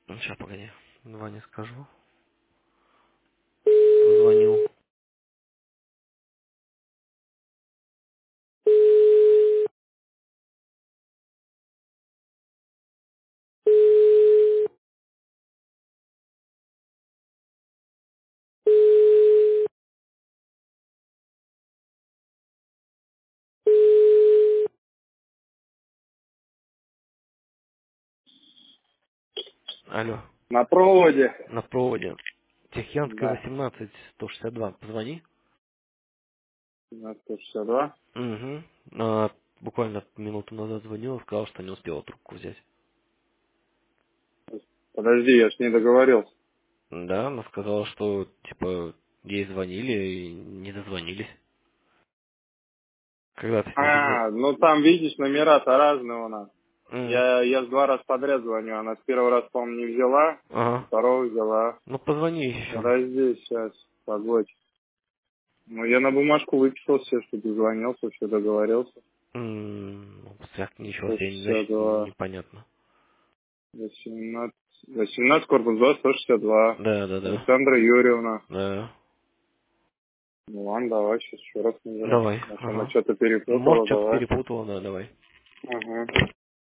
Сейчас, погоди. Ване скажу. Позвонил. Алло. На проводе. На проводе. Тихьянская Да. 18, 162. Позвони. На 162. Угу. Буквально минуту назад звонила, сказала, что не успела трубку взять. Подожди, я ж не договорился. Да, она сказала, что, типа, ей звонили и не дозвонились. Когда ты с ней видел? Ну там, видишь, номера-то разные у нас. М. Я с 2 раз подряд звоню. Она с 1 раз, по-моему, не взяла, с Ага. 2 взяла. Ну, позвони еще. Подожди, сейчас, погодь. Ну, я на бумажку выписал все, что ты звонился, все договорился. Ничего себе, значит, 162. непонятно. 18 корпус 2, 162. Да, да, да. Александра Юрьевна. Да. Ну ладно, давай сейчас еще раз наберу. Давай, Может, она ага. что-то Может, перепутала, что-то давай. перепутала, да, давай. Ага.